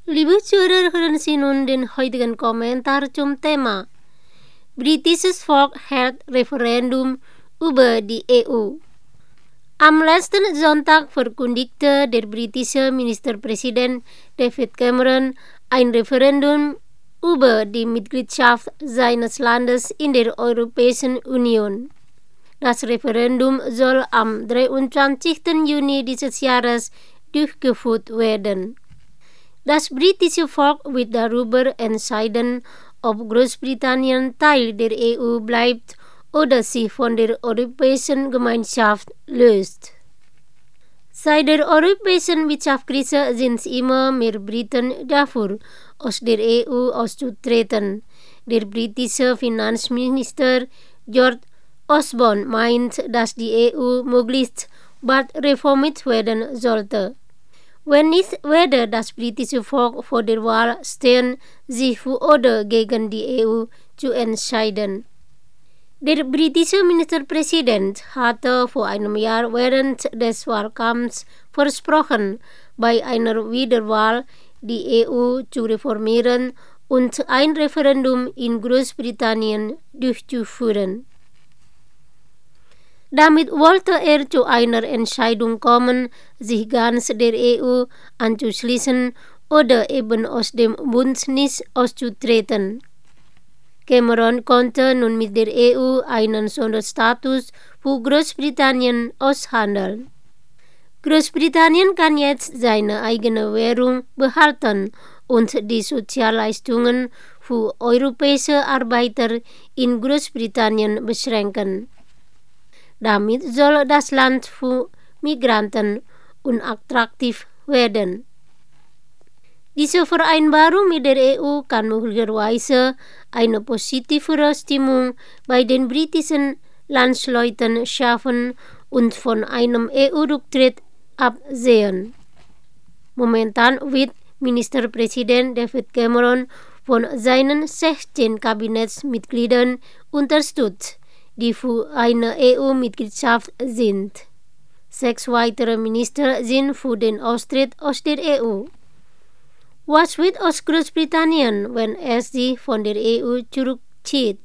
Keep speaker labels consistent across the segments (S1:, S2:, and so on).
S1: Liebe Zuhörerinnen und den heutigen Kommentar zum Thema Britisches Volk hält Referendum über die EU. Am letzten Sonntag verkündigte der britische Ministerpräsident David Cameron ein Referendum über die Mitgliedschaft seines Landes in der Europäischen Union. Das Referendum soll am 23. Juni dieses Jahres durchgeführt werden. Das britische Volk wird darüber entscheiden, ob Großbritannien Teil der EU bleibt oder sich von der Europäischen Gemeinschaft löst. Seit der europäischen Wirtschaftskrise sind immer mehr Briten dafür, aus der EU auszutreten. Der britische Finanzminister George Osborne meint, dass die EU möglichst bald reformiert werden sollte. Wenn nicht, werde das britische Volk vor der Wahl stehen, sich für oder gegen die EU zu entscheiden. Der britische Ministerpräsident hatte vor einem Jahr während des Wahlkampfs versprochen, bei einer Wiederwahl die EU zu reformieren und ein Referendum in Großbritannien durchzuführen. Damit wollte er zu einer Entscheidung kommen, sich ganz der EU anzuschließen oder eben aus dem Bündnis auszutreten. Cameron konnte nun mit der EU einen Sonderstatus für Großbritannien aushandeln. Großbritannien kann jetzt seine eigene Währung behalten und die Sozialleistungen für europäische Arbeiter in Großbritannien beschränken. Damit soll das Land für Migranten unattraktiv werden. Diese Vereinbarung mit der EU kann möglicherweise eine positivere Stimmung bei den britischen Landsleuten schaffen und von einem EU-Rücktritt absehen. Momentan wird Ministerpräsident David Cameron von seinen 16 Kabinettsmitgliedern unterstützt, die für eine EU-Mitgliedschaft sind. 6 weitere Minister sind für den Austritt aus der EU. Was wird aus Großbritannien, wenn es sich von der EU zurückzieht?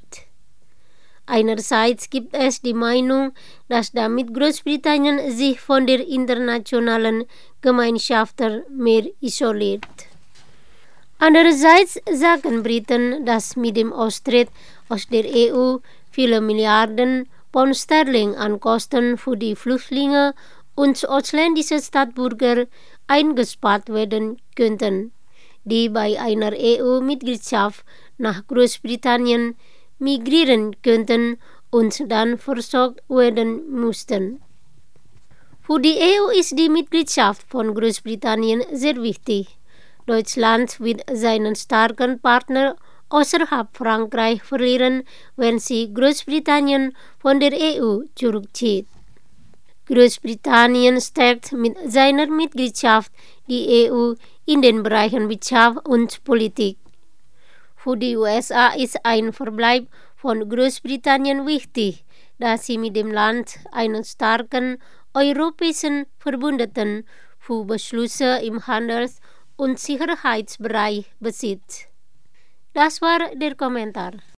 S1: Einerseits gibt es die Meinung, dass damit Großbritannien sich von der internationalen Gemeinschaft mehr isoliert. Andererseits sagen Briten, dass mit dem Austritt aus der EU viele Milliarden Pfund Sterling an Kosten für die Flüchtlinge und ausländische Staatsbürger eingespart werden könnten, die bei einer EU-Mitgliedschaft nach Großbritannien migrieren könnten und dann versorgt werden müssten. Für die EU ist die Mitgliedschaft von Großbritannien sehr wichtig. Deutschland wird seinen starken Partner außerhalb Frankreich verlieren, wenn sie Großbritannien von der EU zurückzieht. Großbritannien stärkt mit seiner Mitgliedschaft die EU in den Bereichen Wirtschaft und Politik. Für die USA ist ein Verbleib von Großbritannien wichtig, da sie mit dem Land einen starken europäischen Verbündeten für Beschlüsse im Handels- und Sicherheitsbereich besitzt. Das war der Kommentar.